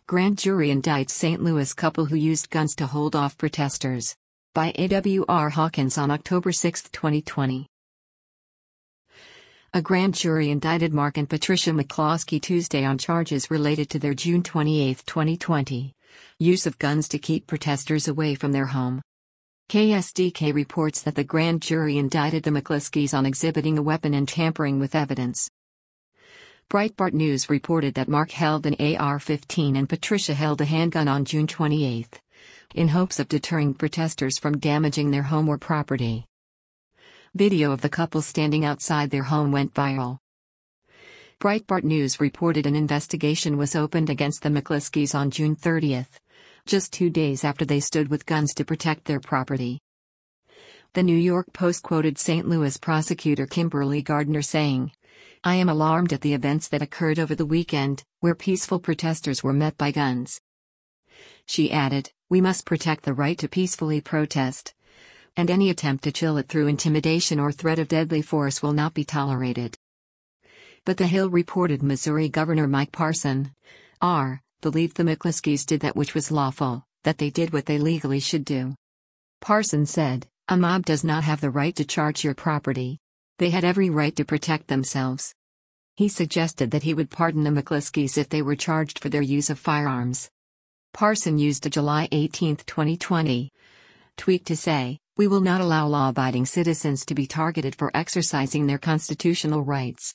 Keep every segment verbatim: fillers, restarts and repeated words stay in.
Grand jury indicts Saint Louis couple who used guns to hold off protesters. By A W R Hawkins on October sixth, twenty twenty. A grand jury indicted Mark and Patricia McCloskey Tuesday on charges related to their June twenty-eighth, twenty twenty, use of guns to keep protesters away from their home. K S D K reports that the grand jury indicted the McCloskeys on exhibiting a weapon and tampering with evidence. Breitbart News reported that Mark held an A R fifteen and Patricia held a handgun on June twenty-eighth, in hopes of deterring protesters from damaging their home or property. Video of the couple standing outside their home went viral. Breitbart News reported an investigation was opened against the McCloskeys on June thirtieth, just two days after they stood with guns to protect their property. The New York Post quoted Saint Louis prosecutor Kimberly Gardner saying, "I am alarmed at the events that occurred over the weekend, where peaceful protesters were met by guns." She added, "We must protect the right to peacefully protest, and any attempt to chill it through intimidation or threat of deadly force will not be tolerated." But The Hill reported Missouri Governor Mike Parson, R., believed the McCloskeys did that which was lawful, that they did what they legally should do. Parson said, "A mob does not have the right to charge your property. They had every right to protect themselves." He suggested that he would pardon the McCloskeys if they were charged for their use of firearms. Parson used a July eighteenth, twenty twenty, tweet to say, "We will not allow law-abiding citizens to be targeted for exercising their constitutional rights."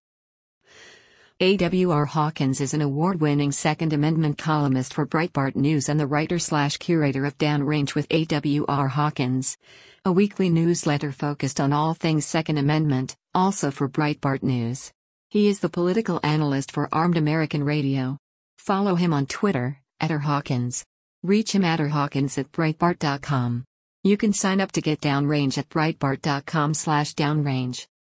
A W R Hawkins is an award-winning Second Amendment columnist for Breitbart News and the writer-slash-curator of Downrange with A W R Hawkins, a weekly newsletter focused on all things Second Amendment, also for Breitbart News. He is the political analyst for Armed American Radio. Follow him on Twitter, at R Hawkins. Reach him at r hawkins at breitbart dot com. You can sign up to get Downrange at breitbart dot com slash downrange.